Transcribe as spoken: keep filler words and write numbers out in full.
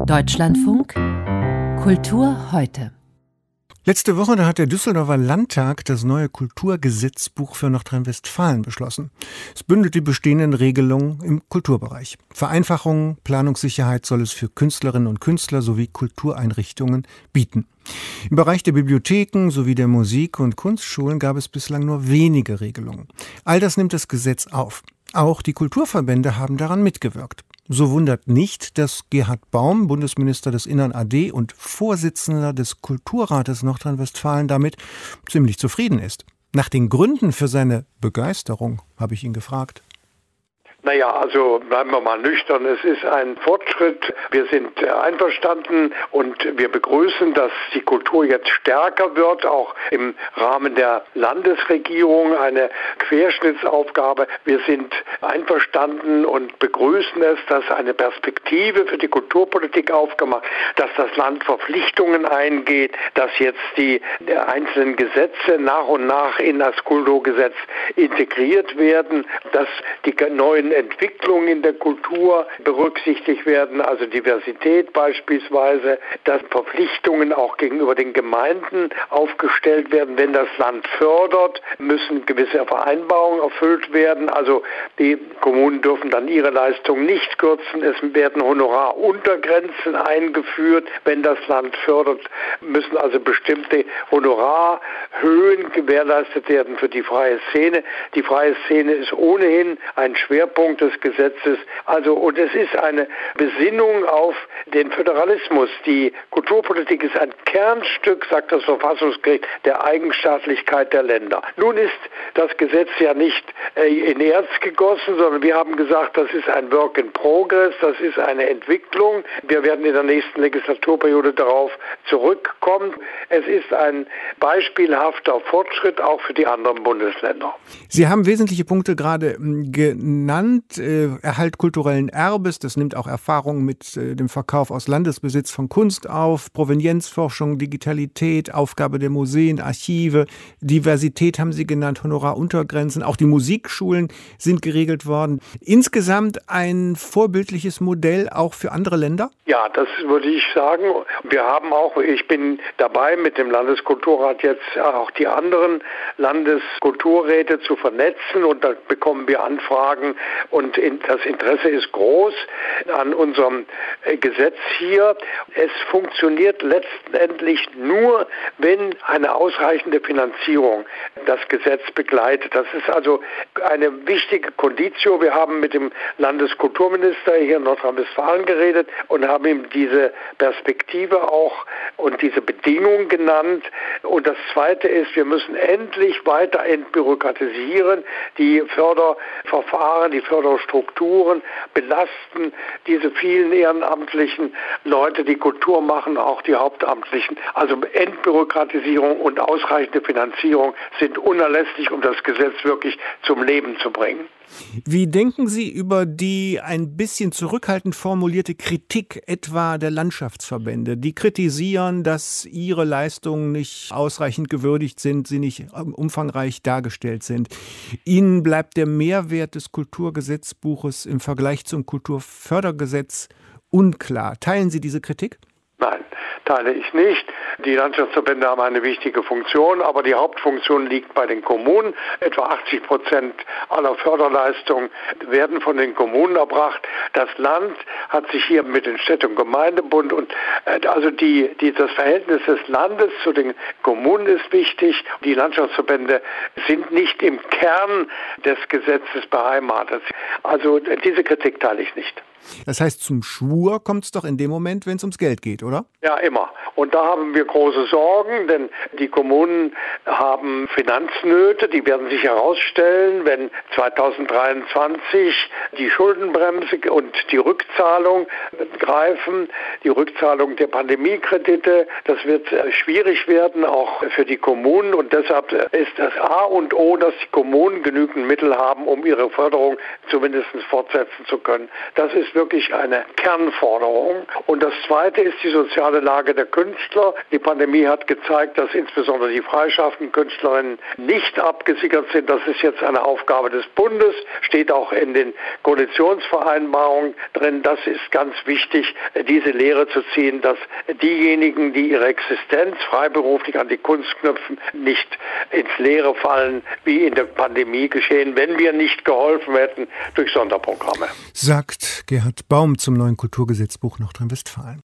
Deutschlandfunk Kultur heute. Letzte Woche da hat der Düsseldorfer Landtag das neue Kulturgesetzbuch für Nordrhein-Westfalen beschlossen. Es bündelt die bestehenden Regelungen im Kulturbereich. Vereinfachung, Planungssicherheit soll es für Künstlerinnen und Künstler sowie Kultureinrichtungen bieten. Im Bereich der Bibliotheken sowie der Musik- und Kunstschulen gab es bislang nur wenige Regelungen. All das nimmt das Gesetz auf. Auch die Kulturverbände haben daran mitgewirkt. So wundert nicht, dass Gerhard Baum, Bundesminister des Innern A D und Vorsitzender des Kulturrates Nordrhein-Westfalen, damit ziemlich zufrieden ist. Nach den Gründen für seine Begeisterung habe ich ihn gefragt. Naja, also bleiben wir mal nüchtern. Es ist ein Fortschritt. Wir sind einverstanden und wir begrüßen, dass die Kultur jetzt stärker wird, auch im Rahmen der Landesregierung, eine Querschnittsaufgabe. Wir sind einverstanden und begrüßen es, dass eine Perspektive für die Kulturpolitik aufgemacht, dass das Land Verpflichtungen eingeht, dass jetzt die einzelnen Gesetze nach und nach in das Kulturgesetz integriert werden, dass die neuen Entwicklungen in der Kultur berücksichtigt werden, also Diversität beispielsweise, dass Verpflichtungen auch gegenüber den Gemeinden aufgestellt werden. Wenn das Land fördert, müssen gewisse Vereinbarungen erfüllt werden. Also die Kommunen dürfen dann ihre Leistungen nicht kürzen. Es werden Honoraruntergrenzen eingeführt. Wenn das Land fördert, müssen also bestimmte Honorarhöhen gewährleistet werden für die freie Szene. Die freie Szene ist ohnehin ein Schwerpunkt des Gesetzes. Also, und es ist eine Besinnung auf den Föderalismus. Die Kulturpolitik ist ein Kernstück, sagt das Verfassungsgericht, der Eigenstaatlichkeit der Länder. Nun ist das Gesetz ja nicht in Erz gegossen, sondern wir haben gesagt, das ist ein Work in Progress, das ist eine Entwicklung. Wir werden in der nächsten Legislaturperiode darauf zurückkommen. Es ist ein beispielhafter Fortschritt auch für die anderen Bundesländer. Sie haben wesentliche Punkte gerade genannt. Äh, Erhalt kulturellen Erbes, das nimmt auch Erfahrung mit äh, dem Verkauf aus Landesbesitz von Kunst auf, Provenienzforschung, Digitalität, Aufgabe der Museen, Archive, Diversität haben Sie genannt, Honoraruntergrenzen, auch die Musikschulen sind geregelt worden. Insgesamt ein vorbildliches Modell auch für andere Länder? Ja, das würde ich sagen. Wir haben auch, ich bin dabei mit dem Landeskulturrat jetzt auch die anderen Landeskulturräte zu vernetzen und da bekommen wir Anfragen und das Interesse ist groß an unserem Gesetz hier. Es funktioniert letztendlich nur, wenn eine ausreichende Finanzierung das Gesetz begleitet. Das ist also eine wichtige Conditio. Wir haben mit dem Landeskulturminister hier in Nordrhein-Westfalen geredet und haben ihm diese Perspektive auch und diese Bedingungen genannt. Und das Zweite ist, wir müssen endlich weiter entbürokratisieren. Die Förderverfahren, die Förderstrukturen belasten diese vielen ehrenamtlichen Leute, die Kultur machen, auch die Hauptamtlichen. Also Entbürokratisierung und ausreichende Finanzierung sind unerlässlich, um das Gesetz wirklich zum Leben zu bringen. Wie denken Sie über die ein bisschen zurückhaltend formulierte Kritik etwa der Landschaftsverbände? Die kritisieren, dass ihre Leistungen nicht ausreichend gewürdigt sind, sie nicht umfangreich dargestellt sind. Ihnen bleibt der Mehrwert des Kulturgesetzbuches im Vergleich zum Kulturfördergesetz unklar. Teilen Sie diese Kritik? Nein, teile ich nicht. Die Landschaftsverbände haben eine wichtige Funktion, aber die Hauptfunktion liegt bei den Kommunen. Etwa achtzig Prozent aller Förderleistungen werden von den Kommunen erbracht. Das Land hat sich hier mit dem Städte- und Gemeindebund und äh, also die, die, das Verhältnis des Landes zu den Kommunen ist wichtig. Die Landschaftsverbände sind nicht im Kern des Gesetzes beheimatet. Also äh, diese Kritik teile ich nicht. Das heißt, zum Schwur kommt es doch in dem Moment, wenn es ums Geld geht, oder? Ja, immer. Und da haben wir große Sorgen, denn die Kommunen haben Finanznöte, die werden sich herausstellen, wenn zweitausenddreiundzwanzig die Schuldenbremse und die Rückzahlung greifen, die Rückzahlung der Pandemiekredite. Das wird schwierig werden, auch für die Kommunen. Und deshalb ist das A und O, dass die Kommunen genügend Mittel haben, um ihre Förderung zumindest fortsetzen zu können. Das ist wirklich eine Kernforderung. Und das Zweite ist die soziale Lage der Künstler. Künstler. Die Pandemie hat gezeigt, dass insbesondere die freischaffenden Künstlerinnen nicht abgesichert sind. Das ist jetzt eine Aufgabe des Bundes, steht auch in den Koalitionsvereinbarungen drin. Das ist ganz wichtig, diese Lehre zu ziehen, dass diejenigen, die ihre Existenz freiberuflich an die Kunst knüpfen, nicht ins Leere fallen, wie in der Pandemie geschehen, wenn wir nicht geholfen hätten durch Sonderprogramme. Sagt Gerhard Baum zum neuen Kulturgesetzbuch Nordrhein-Westfalen.